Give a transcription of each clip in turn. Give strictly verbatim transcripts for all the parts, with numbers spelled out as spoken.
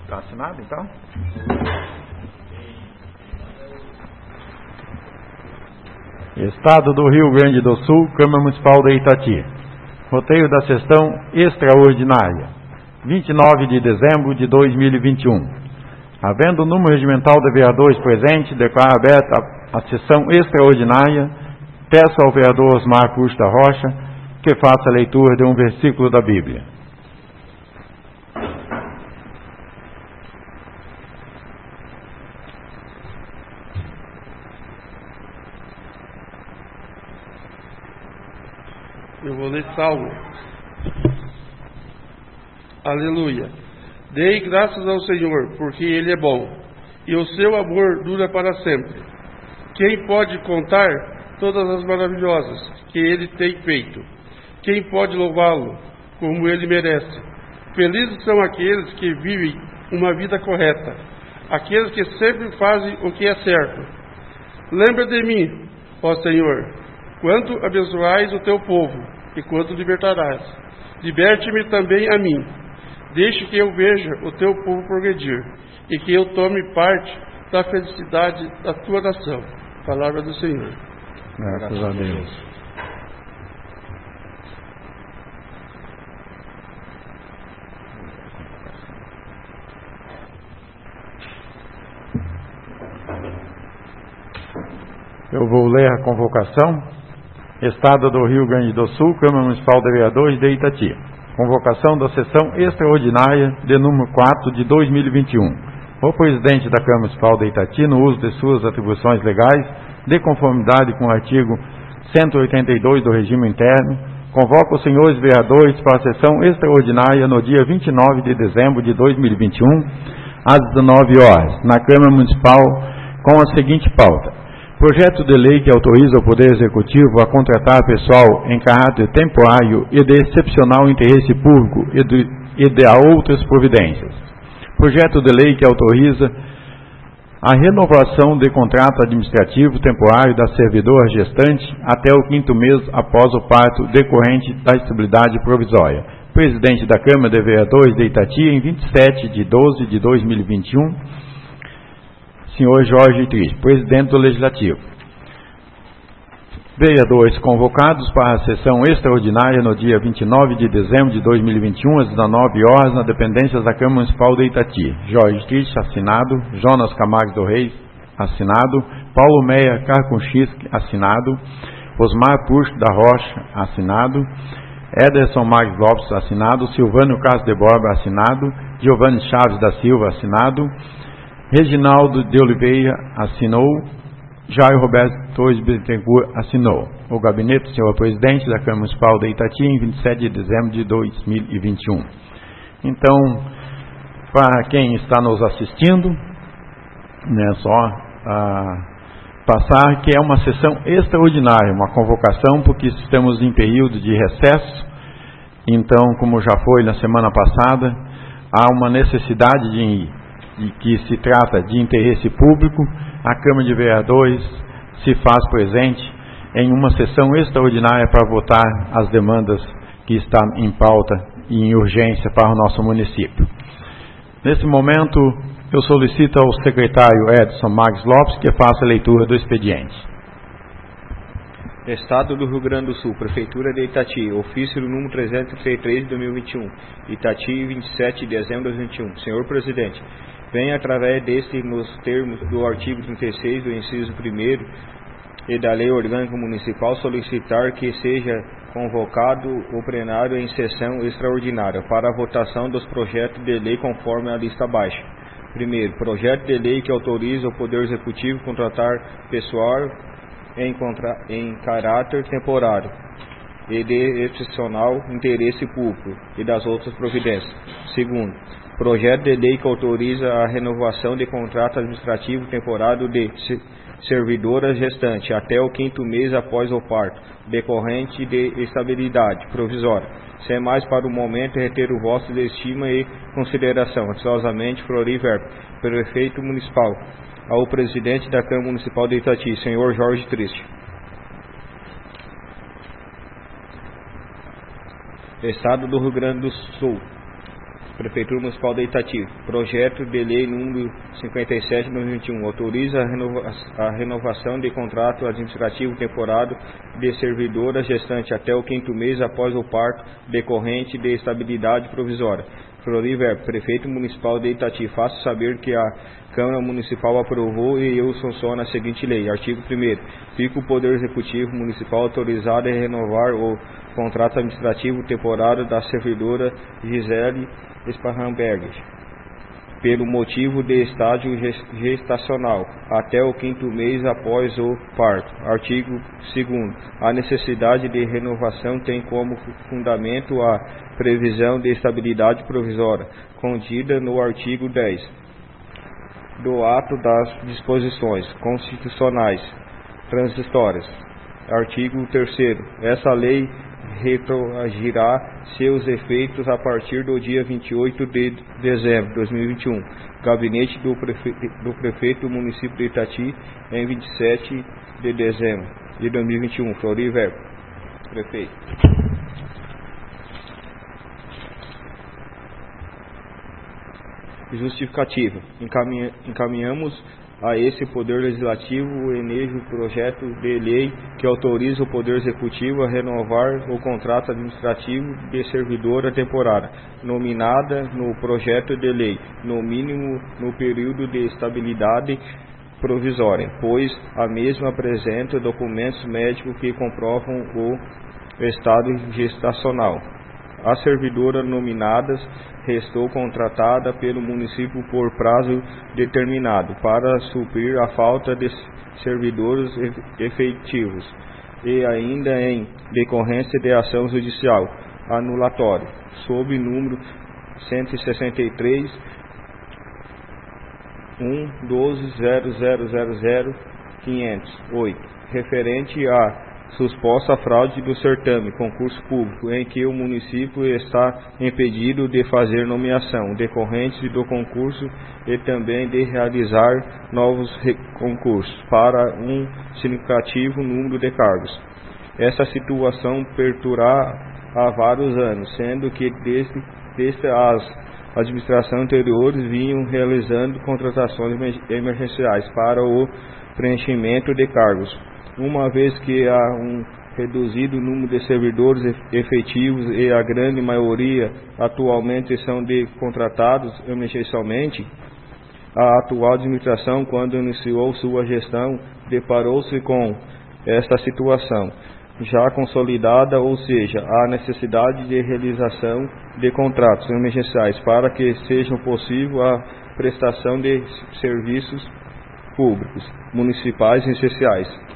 Está assinado, então? Estado do Rio Grande do Sul, Câmara Municipal de Itati. Roteiro da sessão extraordinária, vinte e nove de dezembro de dois mil e vinte e um. Havendo o número regimental de vereadores presente, declaro aberta a, a sessão extraordinária. Peço ao vereador Osmar Puxo da Rocha que faça a leitura de um versículo da Bíblia. Eu vou ler Salmo. Aleluia. Dei graças ao Senhor, porque Ele é bom, e o seu amor dura para sempre. Quem pode contar todas as maravilhosas que Ele tem feito? Quem pode louvá-lo como Ele merece? Felizes são aqueles que vivem uma vida correta, aqueles que sempre fazem o que é certo. Lembra de mim, ó Senhor, quanto abençoais o teu povo, e quanto libertarás. Liberte-me também a mim. Deixe que eu veja o teu povo progredir, e que eu tome parte da felicidade da tua nação. Palavra do Senhor. Graças a Deus. Eu vou ler a convocação. Estado do Rio Grande do Sul, Câmara Municipal de Vereadores de Itati. Convocação da sessão extraordinária de número quatro de dois mil e vinte e um. O presidente da Câmara Municipal de Itati, no uso de suas atribuições legais, de conformidade com o artigo cento e oitenta e dois do regime interno, convoca os senhores vereadores para a sessão extraordinária no dia vinte e nove de dezembro de dois mil e vinte e um, às dezenove horas, na Câmara Municipal, com a seguinte pauta: projeto de lei que autoriza o Poder Executivo a contratar pessoal em caráter temporário e de excepcional interesse público e de, e de a outras providências. Projeto de lei que autoriza a renovação de contrato administrativo temporário da servidora gestante até o quinto mês após o parto decorrente da estabilidade provisória. Presidente da Câmara de Vereadores de Itati, em vinte e sete de doze de dois mil e vinte e um, senhor Jorge Triste, presidente do Legislativo. Vereadores convocados para a sessão extraordinária no dia vinte e nove de dezembro de dois mil e vinte e um, às dezenove horas, na dependência da Câmara Municipal de Itati. Jorge Triste, assinado. Jonas Camargo do Reis, assinado. Paulo Meia Carconchisk, assinado. Osmar Puxo da Rocha, assinado. Ederson Marques Lopes, assinado. Silvânio Castro de Borba, assinado. Giovanni Chaves da Silva, assinado. Reginaldo de Oliveira, assinou. Jair Roberto Torres Bittencourt, assinou. O gabinete do senhor presidente da Câmara Municipal de Itati, em vinte e sete de dezembro de dois mil e vinte e um. Então, para quem está nos assistindo, né, só ah, passar que é uma sessão extraordinária, uma convocação, porque estamos em período de recesso. Então, como já foi na semana passada, há uma necessidade de de que se trata de interesse público. A Câmara de Vereadores se faz presente em uma sessão extraordinária para votar as demandas que estão em pauta e em urgência para o nosso município. Nesse momento, eu solicito ao secretário Edson Marques Lopes que faça a leitura do expediente. Estado do Rio Grande do Sul, Prefeitura de Itati, ofício número trezentos e trinta e três de dois mil e vinte e um, Itati, vinte e sete de dezembro de dois mil e vinte e um. Senhor Presidente, venho através deste, nos termos do artigo trinta e seis do inciso primeiro e da Lei Orgânica Municipal, solicitar que seja convocado o plenário em sessão extraordinária para a votação dos projetos de lei conforme a lista abaixo. Primeiro, projeto de lei que autoriza o Poder Executivo a contratar pessoal em, contra, em caráter temporário e de excepcional interesse público e das outras providências. Segundo, projeto de lei que autoriza a renovação de contrato administrativo temporário de servidoras gestante até o quinto mês após o parto, decorrente de estabilidade provisória. Sem mais para o momento, reter o vosso de estima e consideração. Atenciosamente, Flori Verbo, Prefeito Municipal. Ao Presidente da Câmara Municipal de Itati, senhor Jorge Triste. Estado do Rio Grande do Sul. Prefeitura Municipal de Itati, projeto de lei número cinquenta e sete de dois mil e vinte e um, autoriza a, renova a renovação de contrato administrativo temporário de servidora gestante até o quinto mês após o parto decorrente de estabilidade provisória. Floriver, Prefeito Municipal de Itati, faço saber que a Câmara Municipal aprovou e eu sanciono a seguinte lei. Artigo primeiro. Fica o Poder Executivo Municipal autorizado a renovar o contrato administrativo temporário da servidora Gisele Sparrenberg, pelo motivo de estágio gestacional, até o quinto mês após o parto. Artigo segundo. A necessidade de renovação tem como fundamento a previsão de estabilidade provisória, contida no artigo dez do ato das disposições constitucionais transitórias. Artigo terceiro. Essa lei retroagirá seus efeitos a partir do dia vinte e oito de dezembro de dois mil e vinte e um. Gabinete do prefeito, do prefeito do município de Itati, em vinte e sete de dezembro de dois mil e vinte e um. Floriver, prefeito. Justificativa. Encaminha, encaminhamos a esse Poder Legislativo o ensejo projeto de lei que autoriza o Poder Executivo a renovar o contrato administrativo de servidora temporária, nominada no projeto de lei, no mínimo no período de estabilidade provisória, pois a mesma apresenta documentos médicos que comprovam o estado gestacional. A servidora nominadas restou contratada pelo município por prazo determinado para suprir a falta de servidores efetivos e ainda em decorrência de ação judicial anulatória, sob número cento e sessenta e três, um, doze, zero zero zero zero, quinhentos, oito, referente a suposta fraude do certame, concurso público, em que o município está impedido de fazer nomeação decorrente do concurso e também de realizar novos concursos para um significativo número de cargos. Essa situação perdurará há vários anos, sendo que desde, desde as administrações anteriores vinham realizando contratações emergenciais para o preenchimento de cargos. Uma vez que há um reduzido número de servidores efetivos e a grande maioria atualmente são de contratados emergencialmente, a atual administração, quando iniciou sua gestão, deparou-se com esta situação já consolidada, ou seja, a necessidade de realização de contratos emergenciais para que seja possível a prestação de serviços públicos municipais e essenciais.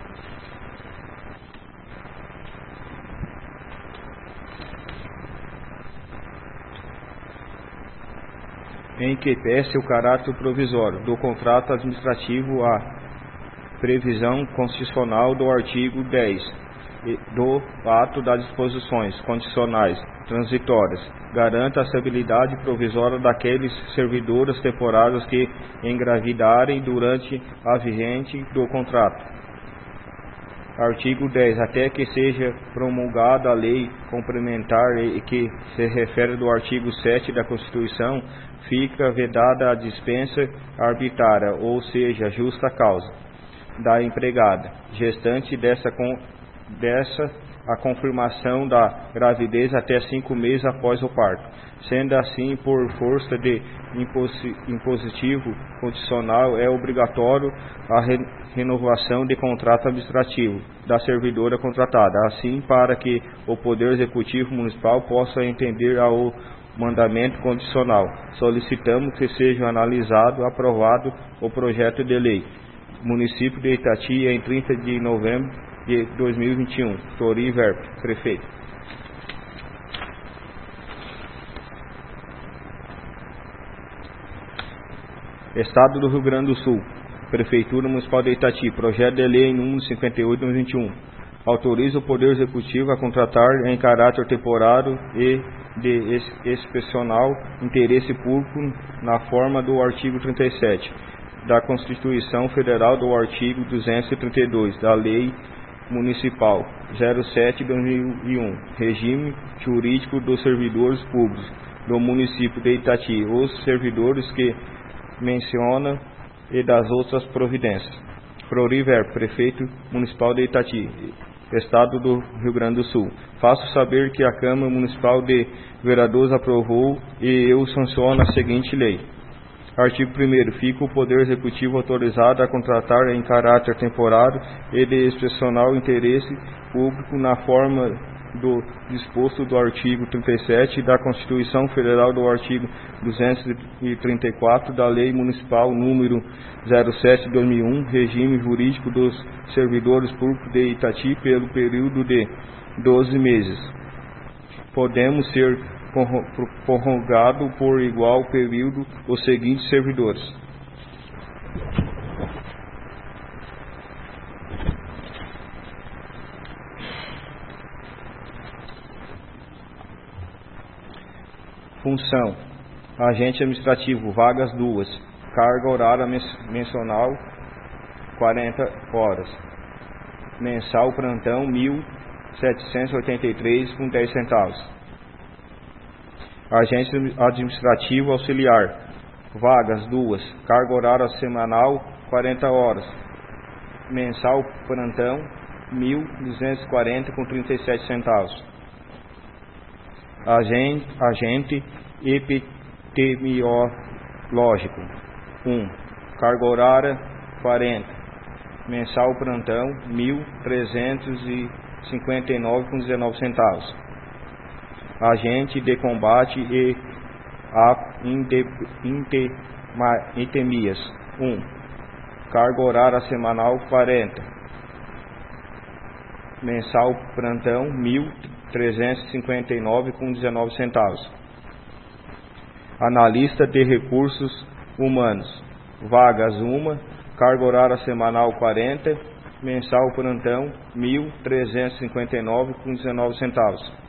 Em que tece o caráter provisório do contrato administrativo a previsão constitucional do artigo dez do ato das disposições condicionais transitórias, garanta a estabilidade provisória daqueles servidores temporários que engravidarem durante a vigente do contrato. Artigo dez. Até que seja promulgada a lei complementar e que se refere do artigo sete da Constituição, fica vedada a dispensa arbitrária, ou seja, justa causa, da empregada gestante dessa, com, dessa a confirmação da gravidez até cinco meses após o parto, sendo assim, por força de impositivo condicional, é obrigatório a re, renovação de contrato administrativo da servidora contratada, assim para que o Poder Executivo Municipal possa entender ao mandamento condicional. Solicitamos que seja analisado e aprovado o projeto de lei. Município de Itati, em trinta de novembro de dois mil e vinte e um. Floriver, prefeito. Estado do Rio Grande do Sul. Prefeitura Municipal de Itati. Projeto de lei número cinquenta e oito de dois mil e vinte e um. Autoriza o Poder Executivo a contratar em caráter temporário e de excepcional interesse público na forma do artigo trinta e sete da Constituição Federal, do artigo duzentos e trinta e dois da Lei Municipal zero sete de dois mil e um, regime jurídico dos servidores públicos, do município de Itati, os servidores que menciona e das outras providências. Floriver, prefeito municipal de Itati, Estado do Rio Grande do Sul. Faço saber que a Câmara Municipal de Vereadores aprovou e eu sanciono a seguinte lei. Artigo primeiro. Fica o Poder Executivo autorizado a contratar em caráter temporário e de excepcional interesse público na forma do disposto do artigo trinta e sete da Constituição Federal, do artigo duzentos e trinta e quatro da Lei Municipal número zero sete de dois mil e um, regime jurídico dos servidores públicos de Itati, pelo período de doze meses. Podemos ser prorrogado por igual período os seguintes servidores: função: agente administrativo, vagas duas, carga horária mencional quarenta horas, mensal plantão mil setecentos e oitenta e três com dez centavos. Agente administrativo auxiliar, vagas duas, carga horária semanal quarenta horas, mensal plantão mil duzentos e quarenta com trinta e sete centavos. Agente, agente epidemiológico um, carga horária quarenta, mensal plantão mil trezentos e cinquenta e nove com dezenove centavos. Agente de combate e a endemias um, carga horária semanal quarenta, mensal plantão mil trezentos e cinquenta e nove com dezenove centavos. Analista de recursos humanos, vagas uma, carga horária semanal quarenta, mensal plantão mil trezentos e cinquenta e nove com dezenove centavos.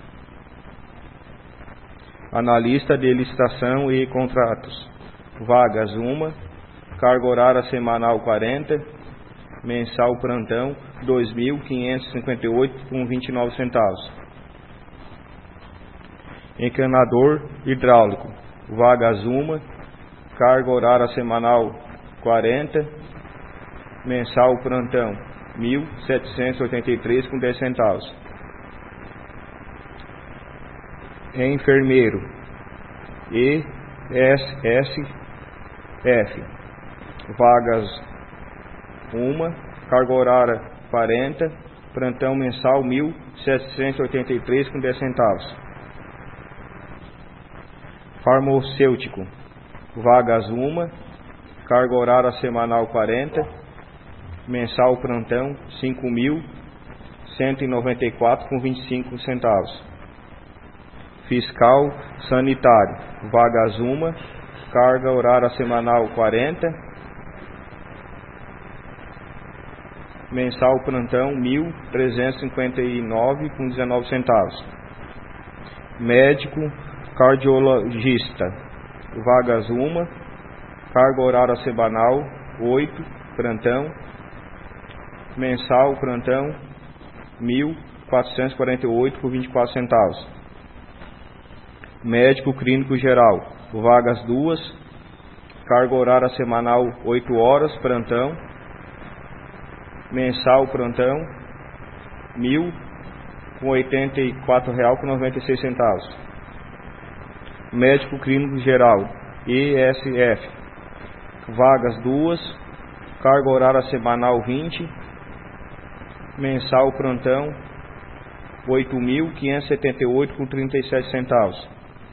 Analista de licitação e contratos, vagas uma, carga horária semanal quarenta, mensal plantão dois mil quinhentos e cinquenta e oito com vinte e nove centavos. Encanador hidráulico, vagas uma, carga horária semanal quarenta, mensal plantão mil setecentos e oitenta e três com dez centavos. Enfermeiro E S S F, vagas uma, carga horária quarenta, plantão mensal mil setecentos e oitenta e três com dez centavos. Farmacêutico, vagas uma, carga horária semanal quarenta, mensal plantão cinco mil cento e noventa e quatro com vinte e cinco centavos. Fiscal sanitário, vagas uma, carga horária semanal quarenta, mensal plantão mil trezentos e cinquenta e nove com dezenove centavos. Médico cardiologista, vagas uma, carga horária semanal oito, plantão, mensal plantão mil quatrocentos e quarenta e oito com vinte e quatro centavos. Médico clínico geral, vagas duas, carga horária semanal oito horas, plantão, mensal plantão mil com oitenta e quatro reais com noventa e seis centavos. Médico clínico geral, E S F, vagas duas, carga horária semanal vinte, mensal plantão oito mil quinhentos e setenta e oito com trinta e sete centavos.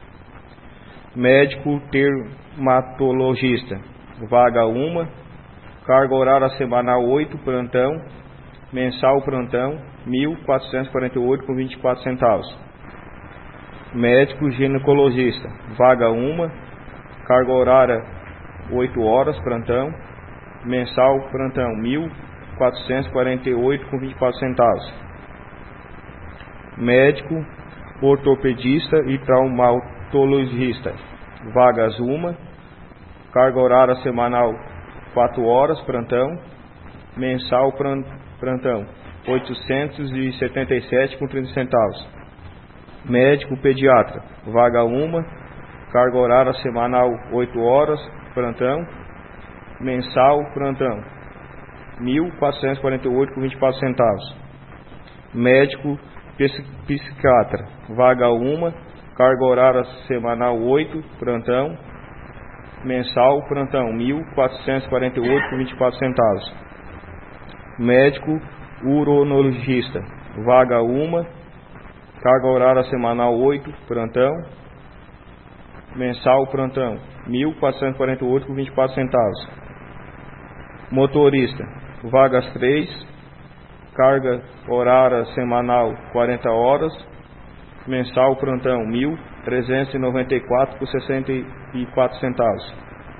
Médico dermatologista, vaga uma, carga horária semanal oito, plantão, mensal plantão mil quatrocentos e quarenta e oito com vinte e quatro centavos. Médico ginecologista, vaga uma, carga horária oito horas, plantão, mensal plantão mil quatrocentos e quarenta e oito com vinte e quatro centavos. Médico ortopedista e traumatologista, vagas uma, carga horária semanal quatro horas, plantão, mensal plantão oitocentos e setenta e sete com trinta centavos. Médico pediatra, vaga uma, carga horária semanal oito horas, plantão, mensal, plantão, mil quatrocentos e quarenta e oito reais com vinte e quatro centavos. Médico psiquiatra, vaga uma, carga horária semanal oito, plantão, mensal, plantão, mil quatrocentos e quarenta e oito reais com vinte e quatro centavos. Médico uronologista, vaga uma, carga horária semanal oito, plantão, mensal, plantão, mil quatrocentos e quarenta e oito reais com vinte e quatro centavos. Motorista, vagas três, carga horária semanal quarenta horas, mensal, plantão, mil trezentos e noventa e quatro reais com sessenta e quatro centavos.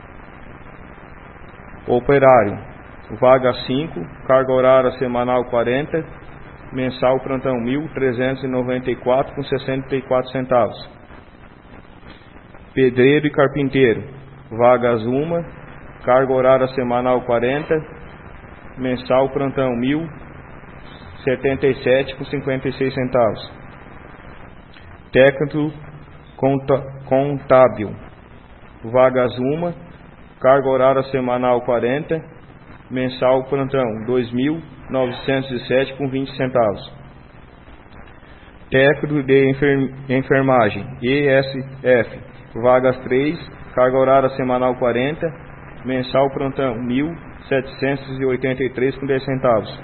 Operário, vaga cinco, carga horária semanal quarenta, mensal, plantão, mil trezentos e noventa e quatro reais com sessenta e quatro centavos. Pedreiro e carpinteiro, vagas uma, carga horária semanal quarenta, mensal, plantão, mil setenta e sete reais com cinquenta e seis centavos. Técnico contábil, vagas uma, carga horária semanal quarenta, mensal, plantão, dois mil novecentos e sete reais com vinte centavos. Técnico de enfermagem, E S F, vagas três, carga horária semanal quarenta, mensal, plantão, mil setecentos e oitenta e três reais com dez centavos.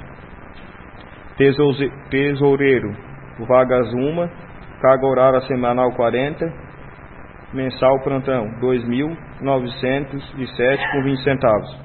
Tesoureiro, vagas uma, carga horária semanal quarenta, mensal, plantão, dois mil novecentos e sete reais com vinte centavos.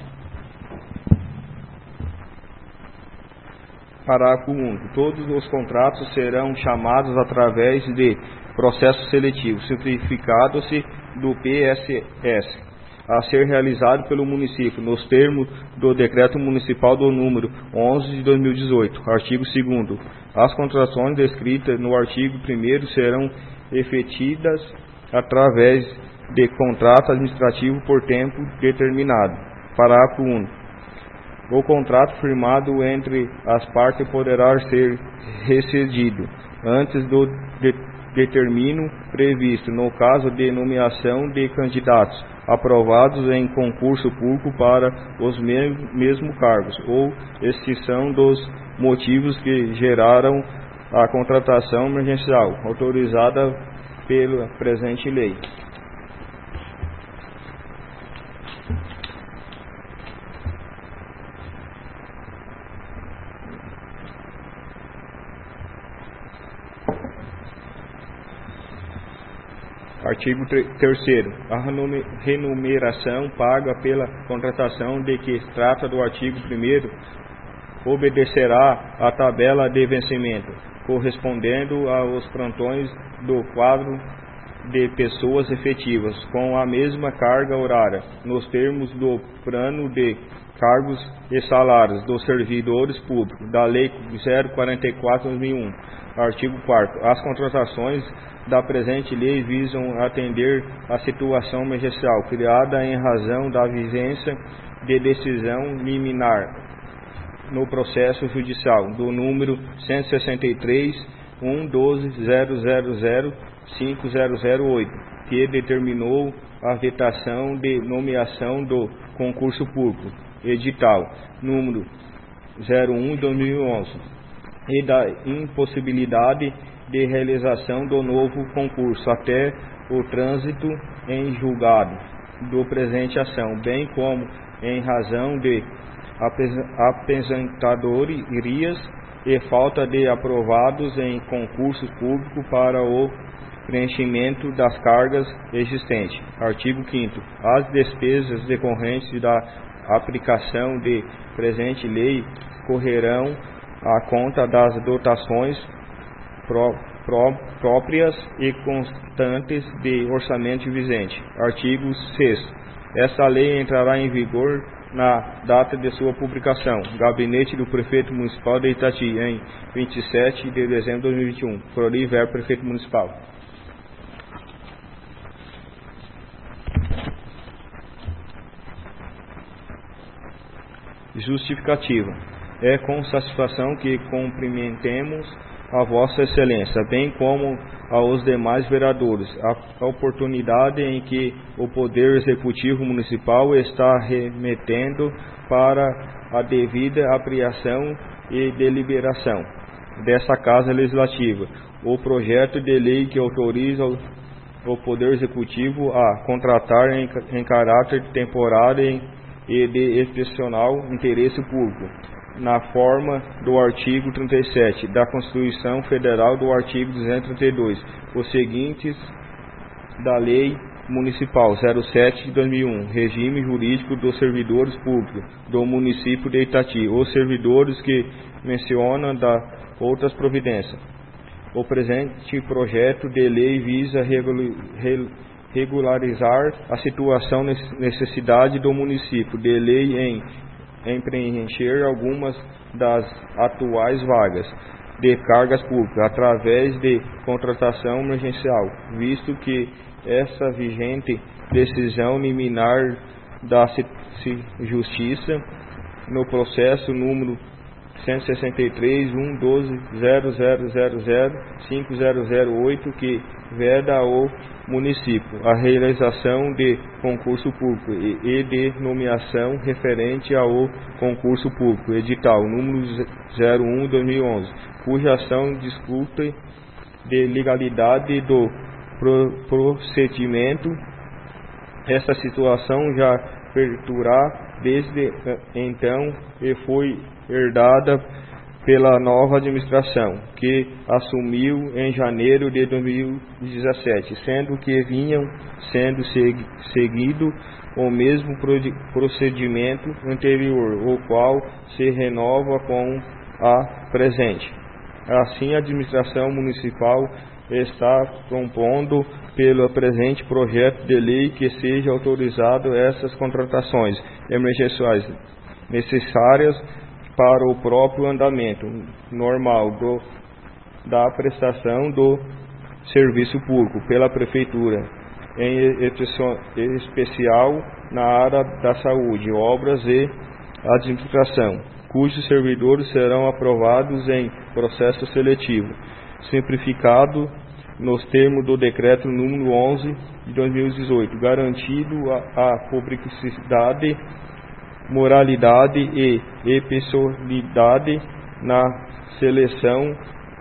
Parágrafo único. Todos os contratos serão chamados através de processo seletivo, simplificado-se do P S S, a ser realizado pelo município, nos termos do Decreto Municipal do número onze de dois mil e dezoito. Artigo segundo. As contratações descritas no artigo primeiro serão efetivadas através de contrato administrativo por tempo determinado. Parágrafo único. O contrato firmado entre as partes poderá ser rescindido antes do de, determino previsto, no caso de nomeação de candidatos aprovados em concurso público para os mesmos mesmo cargos, ou extinção dos motivos que geraram a contratação emergencial, autorizada pela presente lei. Artigo terceiro. A remuneração paga pela contratação de que trata do artigo primeiro obedecerá à tabela de vencimento, correspondendo aos plantões do quadro de pessoas efetivas, com a mesma carga horária, nos termos do plano de cargos e salários dos servidores públicos, da Lei zero quarenta e quatro de dois mil e um. Artigo quarto. As contratações da presente lei visam atender à situação emergencial criada em razão da vigência de decisão liminar no processo judicial do número cento e sessenta e três, um doze zero zero zero cinco zero zero oito, que determinou a vetação de nomeação do concurso público, edital número zero um de dois mil e onze, e da impossibilidade de realização do novo concurso até o trânsito em julgado do presente ação, bem como em razão de aposentadorias e falta de aprovados em concurso público para o preenchimento das cargas existentes. Artigo quinto. As despesas decorrentes da aplicação de presente lei correrão à conta das dotações pró, pró, próprias e constantes de orçamento vigente. Artigo sexto. Esta lei entrará em vigor na data de sua publicação. Gabinete do Prefeito Municipal de Itati, em vinte e sete de dezembro de dois mil e vinte e um. Flori Ver, Prefeito Municipal. Justificativa. É com satisfação que cumprimentemos a Vossa Excelência, bem como aos demais vereadores, a oportunidade em que o Poder Executivo Municipal está remetendo para a devida apreensão e deliberação dessa Casa Legislativa o projeto de lei que autoriza o Poder Executivo a contratar em, em caráter temporário e de excepcional interesse público, na forma do artigo trinta e sete da Constituição Federal, do artigo duzentos e trinta e dois, os seguintes da Lei Municipal zero sete de dois mil e um, regime jurídico dos servidores públicos do município de Itati, os servidores que menciona da outras providências. O presente projeto de lei visa regularizar a situação necessidade do município de lei em, em preencher algumas das atuais vagas de cargas públicas através de contratação emergencial, visto que essa vigente decisão liminar da Justiça no processo número cento e sessenta e três, um doze zero zero zero zero cinco zero zero oito, que veda ao município a realização de concurso público e de nomeação referente ao concurso público, edital número zero um de dois mil e onze, cuja ação discute de legalidade do procedimento. Essa situação já perdurar desde então e foi herdada pela nova administração, que assumiu em janeiro de dois mil e dezessete, sendo que vinham sendo seguido o mesmo procedimento anterior, o qual se renova com a presente. Assim, a administração municipal está propondo pelo presente projeto de lei que seja autorizado essas contratações emergenciais necessárias para o próprio andamento normal do, da prestação do serviço público pela Prefeitura, em especial na área da saúde, obras e administração, cujos servidores serão aprovados em processo seletivo, simplificado nos termos do Decreto número onze de dois mil e dezoito, garantido a, a publicidade, moralidade e impessoalidade na seleção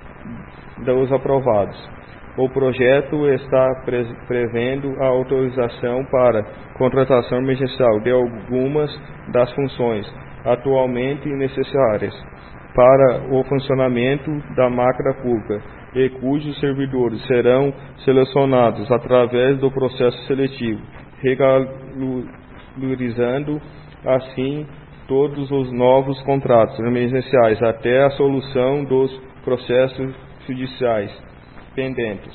dos aprovados. O projeto está pre prevendo a autorização para contratação emergencial de algumas das funções atualmente necessárias para o funcionamento da máquina pública e cujos servidores serão selecionados através do processo seletivo, regularizando assim todos os novos contratos emergenciais até a solução dos processos judiciais pendentes.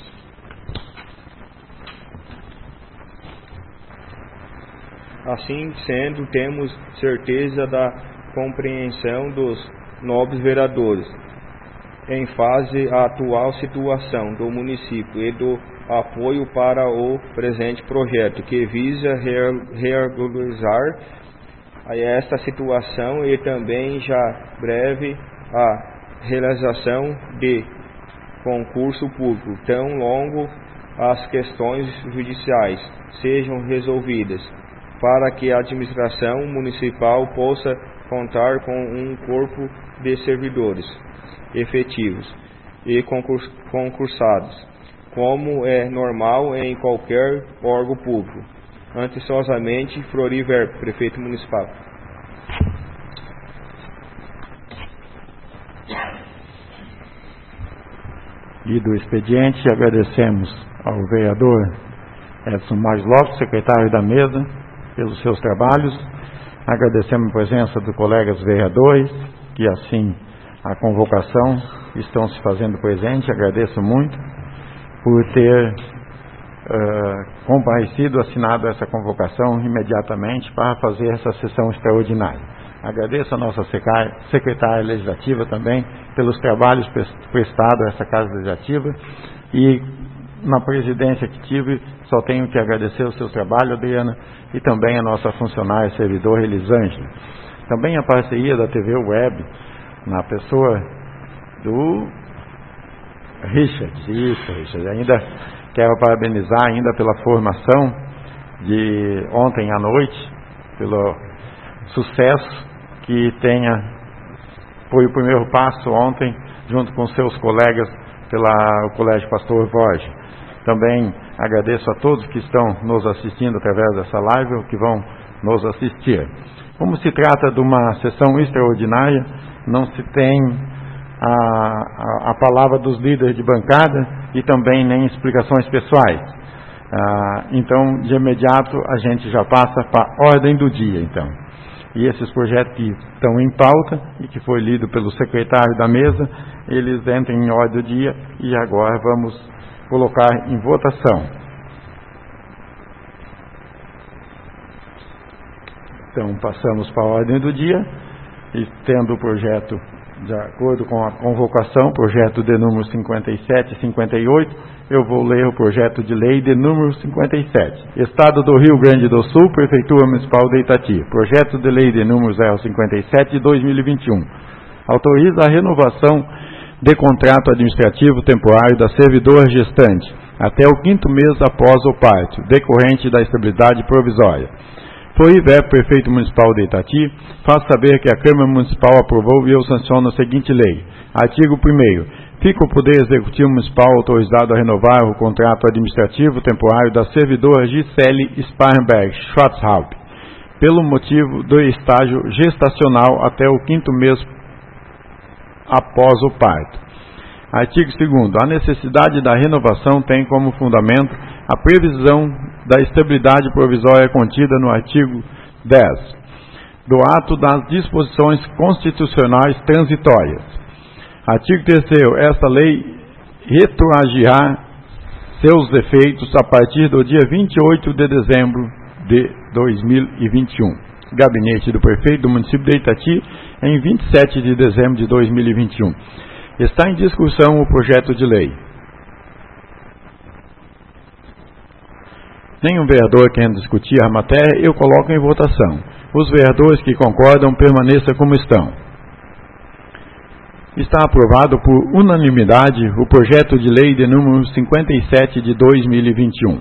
Assim sendo, temos certeza da compreensão dos nobres vereadores em face à atual situação do município e do apoio para o presente projeto, que visa regularizar esta situação e também já breve a realização de concurso público, tão longo as questões judiciais sejam resolvidas, para que a administração municipal possa contar com um corpo de servidores efetivos e concursados, como é normal em qualquer órgão público. Atenciosamente, Floriver, Prefeito Municipal. E do expediente, agradecemos ao vereador Edson Marques Lopes, secretário da mesa, pelos seus trabalhos. Agradecemos a presença dos colegas vereadores, que assim a convocação estão se fazendo presente. Agradeço muito por ter uh, comparecido, assinado essa convocação imediatamente para fazer essa sessão extraordinária. Agradeço a nossa secretária legislativa também pelos trabalhos prestados a essa Casa Legislativa, e na presidência que tive só tenho que agradecer o seu trabalho, Adriana, e também a nossa funcionária servidor Elisângela. Também a parceria da T V Web, na pessoa do Richard, isso, Richard. Ainda quero parabenizar ainda pela formação de ontem à noite, pelo sucesso que tenha, foi o primeiro passo ontem, junto com seus colegas pela o Colégio Pastor Borges. Também agradeço a todos que estão nos assistindo através dessa live ou que vão nos assistir. Como se trata de uma sessão extraordinária, não se tem a, a, a palavra dos líderes de bancada e também nem explicações pessoais. Ah, então, de imediato, a gente já passa para a ordem do dia, então. E esses projetos que estão em pauta e que foi lido pelo secretário da mesa, eles entram em ordem do dia e agora vamos colocar em votação. Então, passamos para a ordem do dia e tendo o projeto de acordo com a convocação, projeto de número cinquenta e sete e cinquenta e oito, eu vou ler o projeto de lei de número cinquenta e sete. Estado do Rio Grande do Sul, Prefeitura Municipal de Itati. Projeto de lei de número zero cinquenta e sete de dois mil e vinte e um. Autoriza a renovação de contrato administrativo temporário da servidora gestante até o quinto mês após o parto, decorrente da estabilidade provisória. Floriver, Prefeito Municipal de Itati, faz saber que a Câmara Municipal aprovou e eu sanciono a seguinte lei. Artigo primeiro. Fica o Poder Executivo Municipal autorizado a renovar o contrato administrativo temporário da servidora Gisele Sparrenberg Schwarzhaupt, pelo motivo do estágio gestacional até o quinto mês após o parto. Artigo segundo. A necessidade da renovação tem como fundamento a previsão da estabilidade provisória contida no artigo dez do ato das disposições constitucionais transitórias. Artigo terceiro. Esta lei retroagirá seus efeitos a partir do dia vinte e oito de dezembro de dois mil e vinte e um. Gabinete do Prefeito do município de Itati, em vinte e sete de dezembro de dois mil e vinte e um. Está em discussão o projeto de lei. Nenhum vereador quer discutir a matéria, eu coloco em votação. Os vereadores que concordam, permaneçam como estão. Está aprovado por unanimidade o projeto de lei de número cinquenta e sete de dois mil e vinte e um.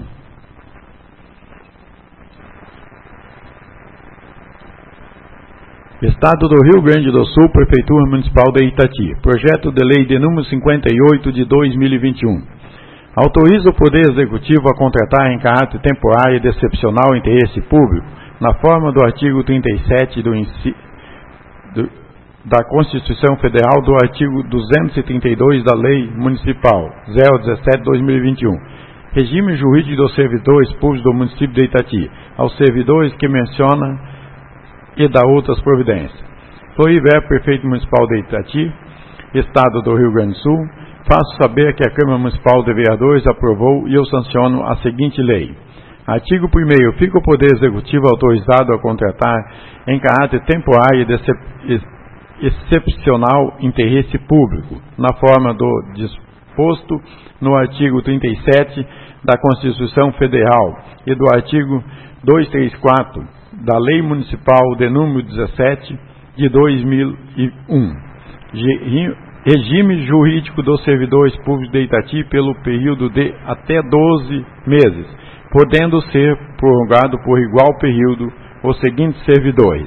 Estado do Rio Grande do Sul, Prefeitura Municipal de Itati. Projeto de lei de número cinquenta e oito de dois mil e vinte e um. Autoriza o Poder Executivo a contratar em caráter temporário e de excepcional interesse público, na forma do artigo trinta e sete do, do, da Constituição Federal, do artigo duzentos e trinta e dois da Lei Municipal zero dezessete de dois mil e vinte e um. Regime jurídico dos servidores públicos do município de Itati, aos servidores que menciona e da outras providências. Floriver, Prefeito Municipal de Itati, Estado do Rio Grande do Sul, faço saber que a Câmara Municipal de Vereadores aprovou e eu sanciono a seguinte lei. Artigo primeiro. Fica o Poder Executivo autorizado a contratar em caráter temporário e de excep excepcional interesse público, na forma do disposto no artigo trinta e sete da Constituição Federal e do artigo duzentos e trinta e quatro da Lei Municipal de número dezessete de dois mil e um. Regime jurídico dos servidores públicos de Itati pelo período de até doze meses, podendo ser prorrogado por igual período os seguintes servidores.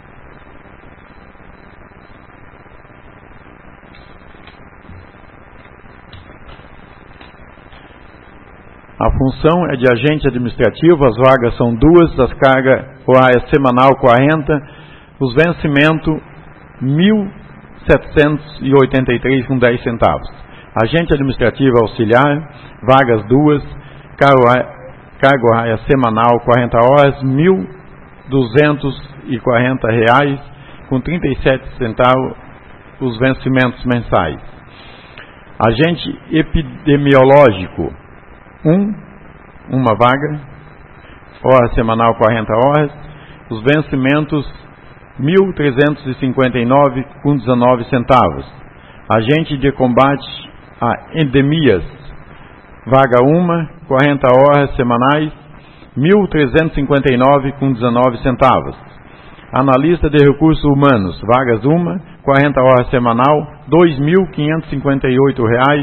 A função é de agente administrativo, as vagas são duas, as cargas horárias semanal quarenta, os vencimentos mil setecentos e oitenta e três com dez centavos. Agente administrativo auxiliar, vagas duas, carga horária semanal quarenta horas, mil duzentos e quarenta reais com trinta e sete centavos os vencimentos mensais. Agente epidemiológico, um, uma vaga, hora semanal quarenta horas, os vencimentos mil trezentos e cinquenta e nove com dezenove centavos. Agente de combate a endemias, vaga uma, quarenta horas semanais, mil trezentos e cinquenta e nove com dezenove centavos. Analista de recursos humanos, vagas uma, quarenta horas semanal, dois mil quinhentos e cinquenta e oito reais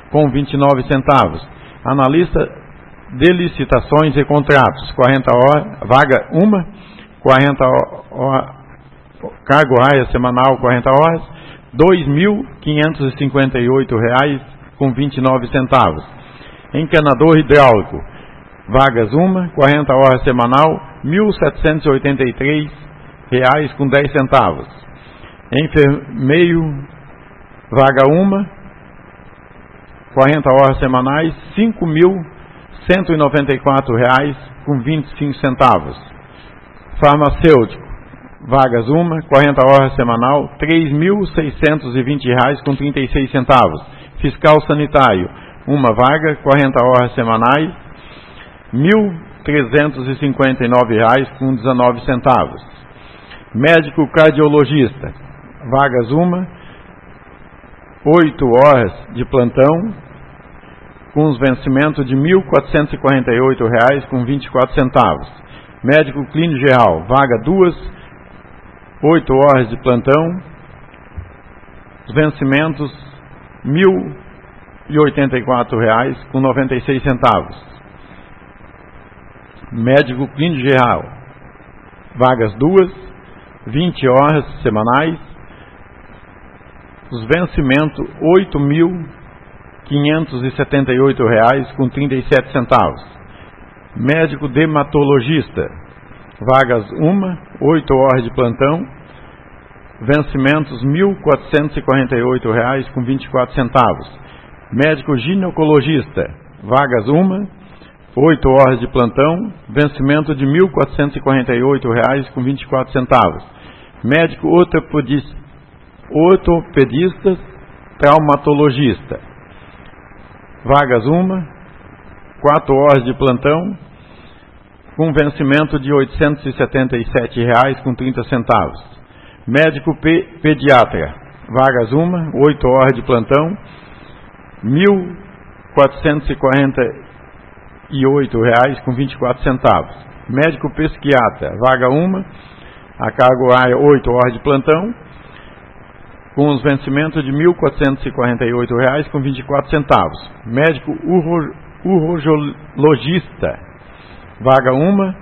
com vinte e nove centavos. Analista de licitações e contratos, quarenta horas, vaga uma, quarenta horas, cargo raia semanal, quarenta horas, dois mil quinhentos e cinquenta e oito reais com vinte e nove centavos. Encanador hidráulico, vagas uma, quarenta horas semanal, mil setecentos e oitenta e três reais com dez centavos. Enfermeiro, vaga uma, quarenta horas semanais, cinco mil cento e noventa e quatro reais com vinte e cinco centavos. Farmacêutico, vagas uma, quarenta horas semanal, três mil seiscentos e vinte reais com trinta e seis centavos. Fiscal sanitário, uma vaga, quarenta horas semanais, mil trezentos e cinquenta e nove reais com dezenove centavos. Médico cardiologista, vagas uma, oito horas de plantão, com os vencimentos de mil quatrocentos e quarenta e oito reais com vinte e quatro centavos. Médico clínico geral, vaga duas, oito horas de plantão, os vencimentos mil e oitenta e quatro reais com noventa e seis centavos. Médico clínico geral, vagas duas, vinte horas semanais, os vencimentos oito mil quinhentos e setenta e oito reais com trinta e sete centavos. Médico dermatologista, vagas uma, oito horas de plantão, vencimentos mil quatrocentos e quarenta e oito reais com vinte e quatro centavos. Médico ginecologista, vagas uma, oito horas de plantão, vencimento de mil quatrocentos e quarenta e oito reais com vinte e quatro centavos. Médico ortopedista, ortopedista traumatologista, vagas uma, quatro horas de plantão, com vencimento de oitocentos e setenta e sete reais com trinta centavos. Médico pe pediatra, vagas uma, oito horas de plantão, mil quatrocentos e quarenta e oito reais com vinte e quatro centavos. Médico psiquiatra, vaga uma, a carga horária oito horas de plantão, com os vencimentos de mil quatrocentos e quarenta e oito reais com vinte e quatro centavos. Médico uro, urologista, vaga uma,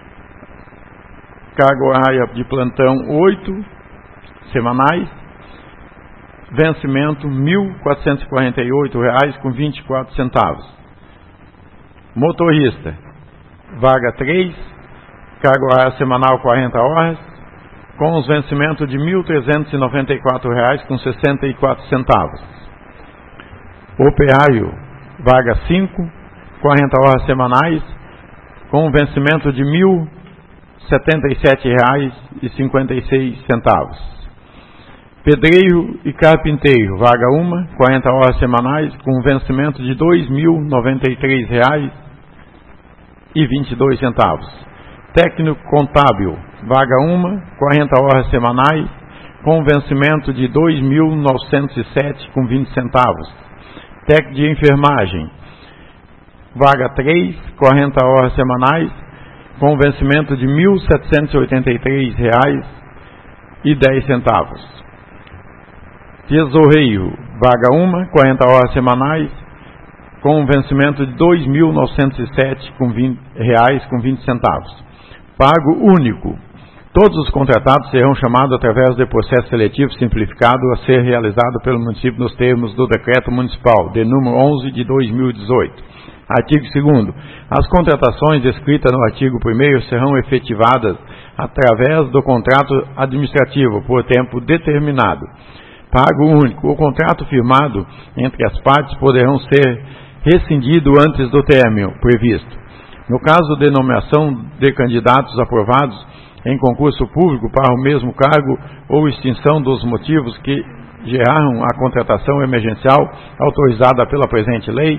carga horária de plantão oito semanais, vencimento mil quatrocentos e quarenta e oito reais com vinte e quatro centavos. Motorista, vaga três, carga horária semanal quarenta horas, com os vencimentos de mil trezentos e noventa e quatro reais com sessenta e quatro centavos. Operário, vaga cinco, quarenta horas semanais, com vencimento de mil setenta e sete reais e cinquenta e seis centavos. Pedreiro e carpinteiro, vaga uma, quarenta horas semanais, com vencimento de dois mil noventa e três reais e vinte e dois centavos. Técnico contábil, vaga uma, quarenta horas semanais, com vencimento de dois mil novecentos e sete com vinte centavos. Técnico de enfermagem, vaga três, quarenta horas semanais, com vencimento de mil setecentos e oitenta e três reais e dez centavos. Tesoureiro, vaga uma, quarenta horas semanais, com vencimento de dois mil novecentos e sete reais com vinte centavos. Pago único. Todos os contratados serão chamados através do processo seletivo simplificado a ser realizado pelo município nos termos do Decreto Municipal de número onze de dois mil e dezoito. Artigo segundo. As contratações descritas no artigo primeiro serão efetivadas através do contrato administrativo por tempo determinado. Pago único. O contrato firmado entre as partes poderão ser rescindido antes do término previsto. No caso de nomeação de candidatos aprovados em concurso público para o mesmo cargo ou extinção dos motivos que geraram a contratação emergencial autorizada pela presente lei,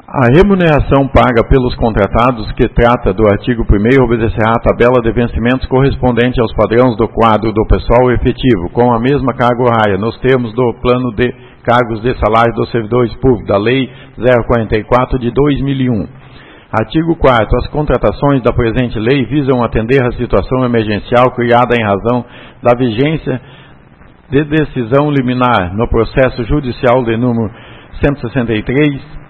A remuneração paga pelos contratados, que trata do artigo primeiro, obedecerá à tabela de vencimentos correspondente aos padrões do quadro do pessoal efetivo, com a mesma carga horária, nos termos do plano de cargos de salário dos servidores públicos, da Lei zero quarenta e quatro de dois mil e um. Artigo quarto. As contratações da presente lei visam atender à situação emergencial criada em razão da vigência de decisão liminar no processo judicial de número cento e sessenta e três,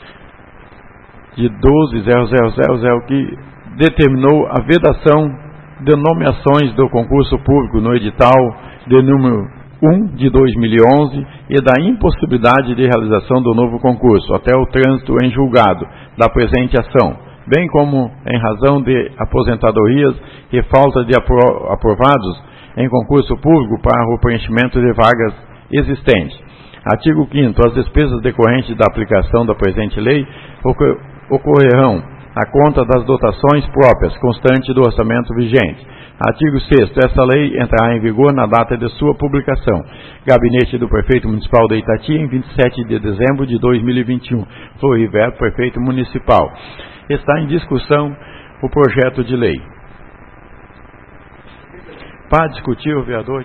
de doze mil zero, que determinou a vedação de nomeações do concurso público no edital de número um de dois mil e onze e da impossibilidade de realização do novo concurso até o trânsito em julgado da presente ação, bem como em razão de aposentadorias e falta de apro- aprovados em concurso público para o preenchimento de vagas existentes. Artigo quinto. As despesas decorrentes da aplicação da presente lei ocorrerão à conta das dotações próprias, constante do orçamento vigente. Artigo sexto. Esta lei entrará em vigor na data de sua publicação. Gabinete do Prefeito Municipal de Itati, em vinte e sete de dezembro de dois mil e vinte e um. Floriberto, Prefeito Municipal. Está em discussão o projeto de lei. Para discutir, o vereador...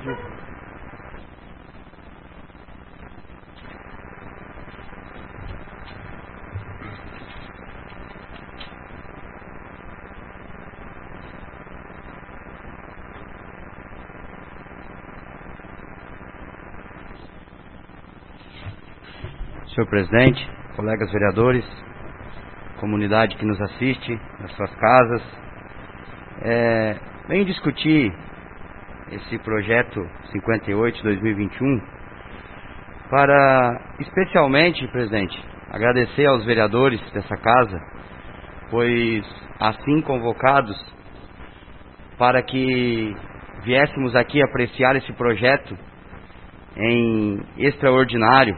Senhor presidente, colegas vereadores, comunidade que nos assiste nas suas casas, é, venho discutir esse projeto cinquenta e oito de dois mil e vinte e um para, especialmente, presidente, agradecer aos vereadores dessa casa, pois assim convocados para que viéssemos aqui apreciar esse projeto em extraordinário,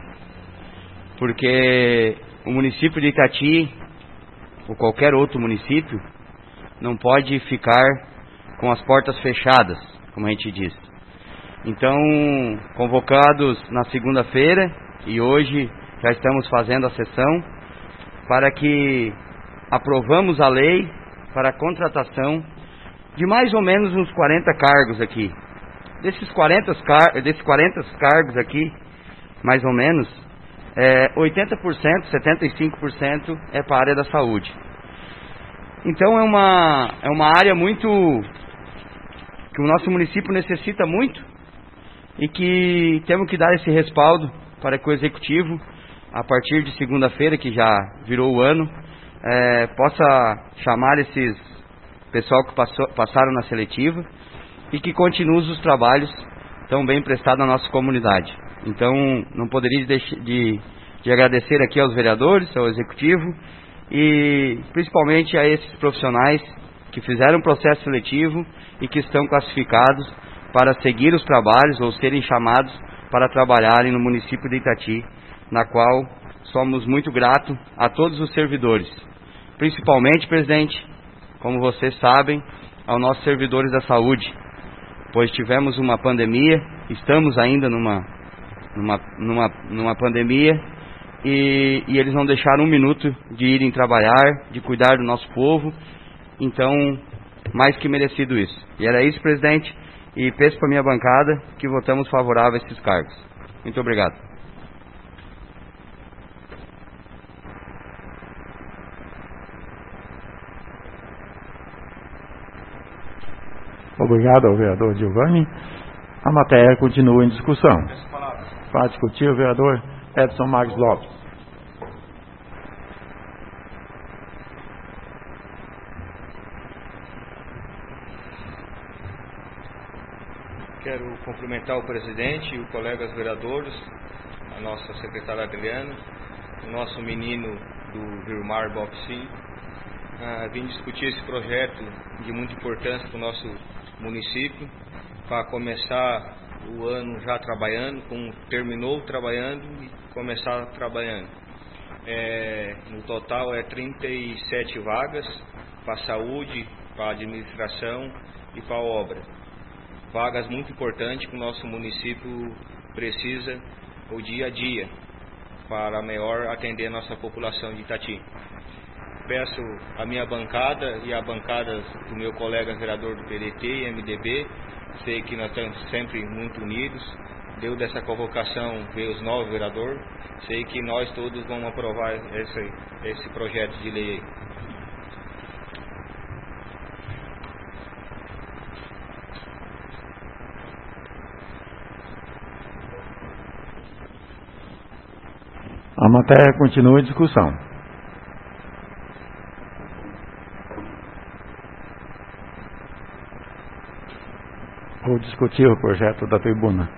porque o município de Itati, ou qualquer outro município, não pode ficar com as portas fechadas, como a gente diz. Então, convocados na segunda-feira, e hoje já estamos fazendo a sessão, para que aprovamos a lei para a contratação de mais ou menos uns quarenta cargos aqui. Desses quarenta, car- desses quarenta cargos aqui, mais ou menos, É, oitenta por cento, setenta e cinco por cento é para a área da saúde. Então é uma, é uma área muito que o nosso município necessita muito e que temos que dar esse respaldo para que o executivo, a partir de segunda-feira, que já virou o ano, é, possa chamar esses pessoal que passou, passaram na seletiva e que continue os trabalhos tão bem prestados na nossa comunidade. Então, não poderia deixar de, de agradecer aqui aos vereadores, ao executivo e principalmente a esses profissionais que fizeram o processo seletivo e que estão classificados para seguir os trabalhos ou serem chamados para trabalharem no município de Itati, na qual somos muito gratos a todos os servidores. Principalmente, presidente, como vocês sabem, aos nossos servidores da saúde, pois tivemos uma pandemia, estamos ainda numa Numa, numa, numa pandemia e, e eles não deixaram um minuto de irem trabalhar, de cuidar do nosso povo. Então, mais que merecido isso. E era isso, presidente, e peço para a minha bancada que votamos favorável a esses cargos. Muito obrigado. Obrigado ao vereador Giovanni. A matéria continua em discussão. Para discutir, o vereador Edson Marques Lopes. Quero cumprimentar o presidente e os colegas vereadores, a nossa secretária Adriana, o nosso menino do Vilmar Boxing. Ah, vim discutir esse projeto de muita importância para o nosso município, para começar o ano já trabalhando, como terminou trabalhando e começar trabalhando. É, no total é trinta e sete vagas para a saúde, para a administração e para a obra. Vagas muito importantes que o nosso município precisa o dia a dia. para melhor atender a nossa população de Itati. Peço a minha bancada e a bancada do meu colega vereador do P D T e M D B, sei que nós estamos sempre muito unidos, deu dessa convocação ver os novos vereadores, sei que nós todos vamos aprovar esse, esse projeto de lei. A matéria continua em discussão. Vou discutir o projeto da tribuna.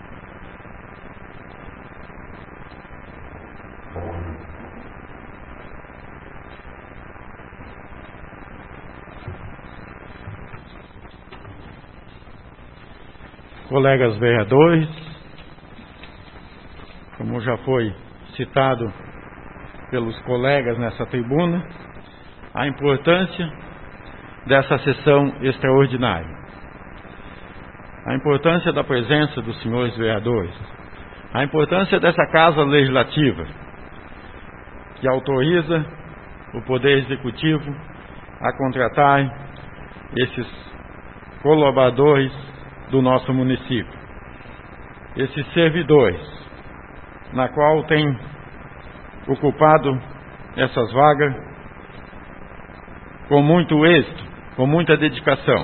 Colegas vereadores, como já foi citado pelos colegas nessa tribuna, a importância dessa sessão extraordinária, a importância da presença dos senhores vereadores, a importância dessa Casa Legislativa, que autoriza o Poder Executivo a contratar esses colaboradores do nosso município, esses servidores, na qual tem ocupado essas vagas com muito êxito, com muita dedicação.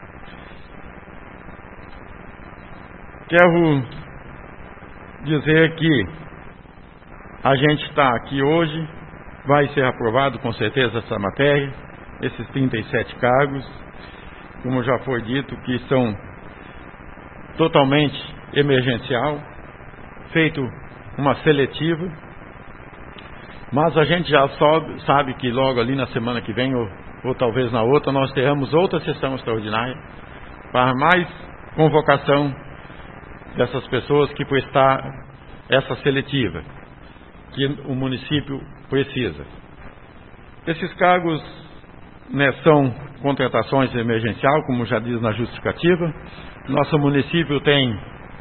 Quero dizer que a gente está aqui hoje, vai ser aprovado com certeza essa matéria, esses trinta e sete cargos, como já foi dito, que são totalmente emergencial, feito uma seletiva, mas a gente já soube, sabe que logo ali na semana que vem, ou, ou talvez na outra, nós teremos outra sessão extraordinária para mais convocação dessas pessoas que prestar essa seletiva que o município precisa. Esses cargos, né, são contratações emergencial, como já diz na justificativa. Nosso município tem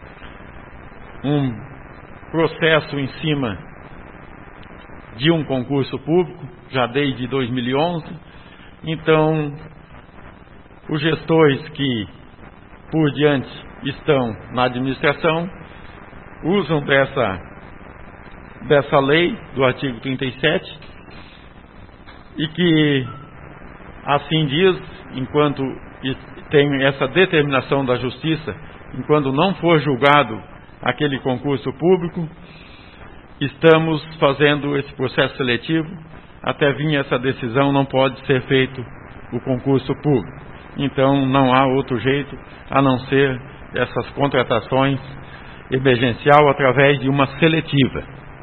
um processo em cima de um concurso público, já desde dois mil e onze. Então, os gestores que por diante estão na administração usam dessa, dessa lei do artigo trinta e sete, e que assim diz, enquanto tem essa determinação da justiça, enquanto não for julgado aquele concurso público, estamos fazendo esse processo seletivo, até vir essa decisão não pode ser feito o concurso público. Então não há outro jeito a não ser essas contratações emergencial através de uma seletiva.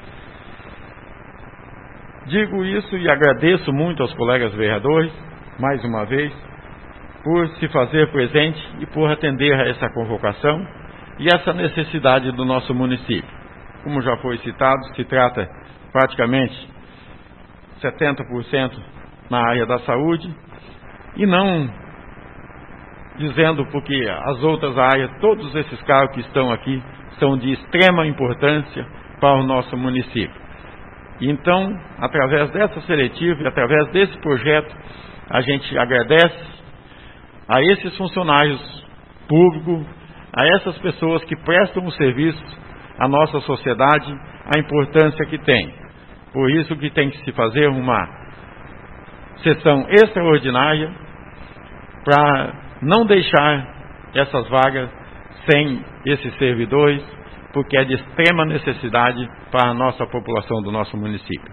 Digo isso e agradeço muito aos colegas vereadores, mais uma vez, por se fazer presente e por atender a essa convocação e essa necessidade do nosso município. Como já foi citado, se trata praticamente setenta por cento na área da saúde, e não dizendo porque as outras áreas, todos esses cargos que estão aqui, são de extrema importância para o nosso município. Então, através dessa seletiva e através desse projeto, a gente agradece a esses funcionários públicos, a essas pessoas que prestam o serviço à nossa sociedade, a importância que tem. Por isso que tem que se fazer uma sessão extraordinária para não deixar essas vagas sem esses servidores, porque é de extrema necessidade para a nossa população do nosso município.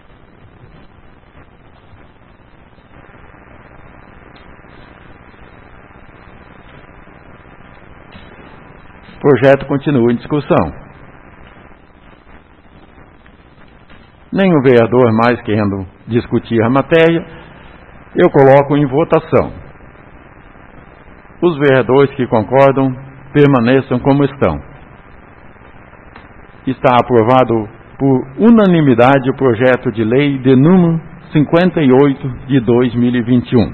O projeto continua em discussão. Nenhum vereador mais querendo discutir a matéria, eu coloco em votação. Os vereadores que concordam permaneçam como estão. Está aprovado por unanimidade o projeto de lei de número cinquenta e oito de dois mil e vinte e um.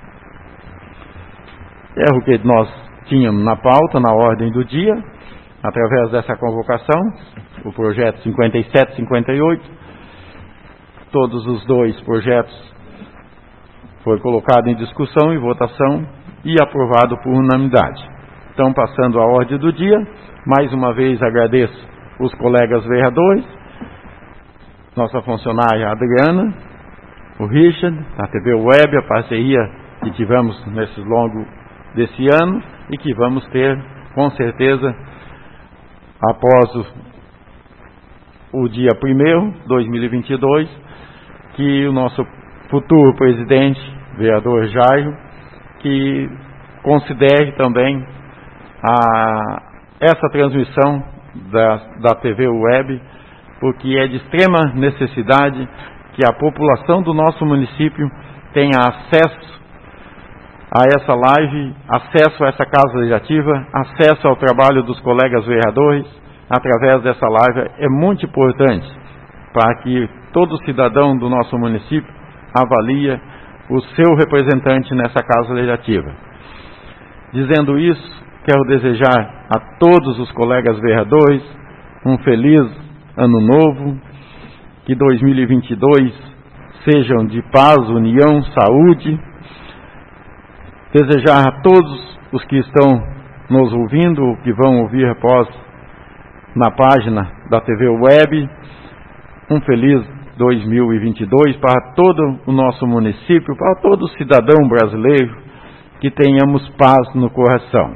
É o que nós tínhamos na pauta, na ordem do dia, através dessa convocação, o projeto cinquenta e sete e cinquenta e oito. Todos os dois projetos foram colocados em discussão e votação e aprovado por unanimidade. Então, passando à ordem do dia, mais uma vez agradeço os colegas vereadores, nossa funcionária Adriana, o Richard, a T V Web, a parceria que tivemos nesse longo desse ano e que vamos ter, com certeza, após o, o dia primeiro de dois mil e vinte e dois, que o nosso futuro presidente, vereador Jairo, que considere também a, essa transmissão da, da T V Web, porque é de extrema necessidade que a população do nosso município tenha acesso a essa live, acesso a essa casa legislativa, acesso ao trabalho dos colegas vereadores, através dessa live. É muito importante para que todo cidadão do nosso município avalie o seu representante nessa casa legislativa. Dizendo isso, quero desejar a todos os colegas vereadores um feliz ano novo, que dois mil e vinte e dois sejam de paz, união, saúde. Desejar a todos os que estão nos ouvindo, ou que vão ouvir após na página da T V Web, um feliz dois mil e vinte e dois para todo o nosso município, para todo cidadão brasileiro, que tenhamos paz no coração.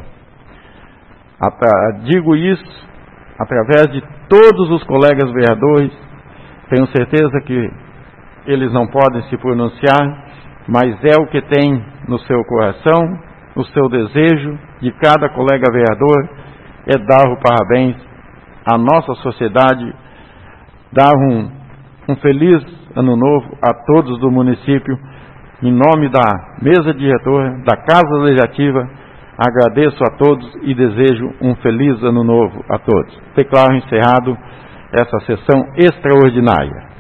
Digo isso através de todos os colegas vereadores. Tenho certeza que eles não podem se pronunciar, mas é o que tem no seu coração, o seu desejo de cada colega vereador é dar o parabéns à nossa sociedade, dar um, um feliz ano novo a todos do município. Em nome da mesa diretora, da Casa Legislativa, agradeço a todos e desejo um feliz ano novo a todos. Declaro encerrado essa sessão extraordinária.